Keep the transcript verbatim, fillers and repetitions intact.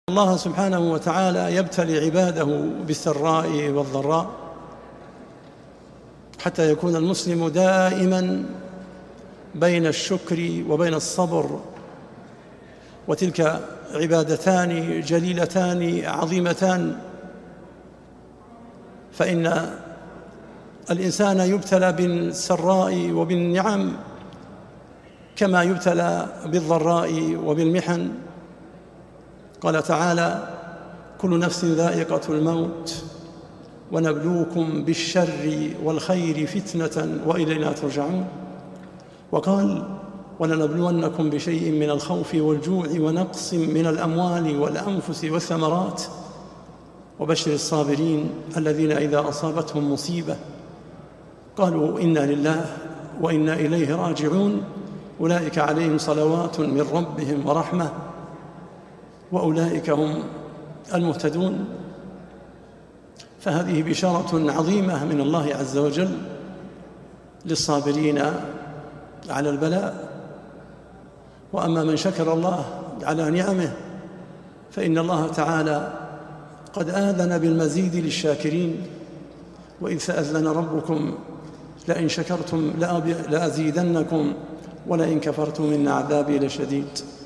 الله سبحانه وتعالى يبتلي عباده بالسراء والضراء حتى يكون المسلم دائما بين الشكر وبين الصبر، وتلك عبادتان جليلتان عظيمتان، فإن الإنسان يبتلى بالسراء وبالنعم كما يبتلى بالضراء وبالمحن. قال تعالى: كل نفس ذائقة الموت ونبلوكم بالشر والخير فتنة وإلينا ترجعون. وقال: ولنبلونكم بشيء من الخوف والجوع ونقص من الأموال والأنفس والثمرات وبشر الصابرين الذين إذا أصابتهم مصيبة قالوا إنا لله وإنا إليه راجعون أولئك عليهم صلوات من ربهم ورحمة وأولئك هم المهتدون. فهذه بشارة عظيمة من الله عز وجل للصابرين على البلاء. وأما من شكر الله على نعمه فإن الله تعالى قد آذن بالمزيد للشاكرين، وإذ سأذن ربكم لئن شكرتم لأزيدنكم ولئن كفرتم إن عذابي لشديد.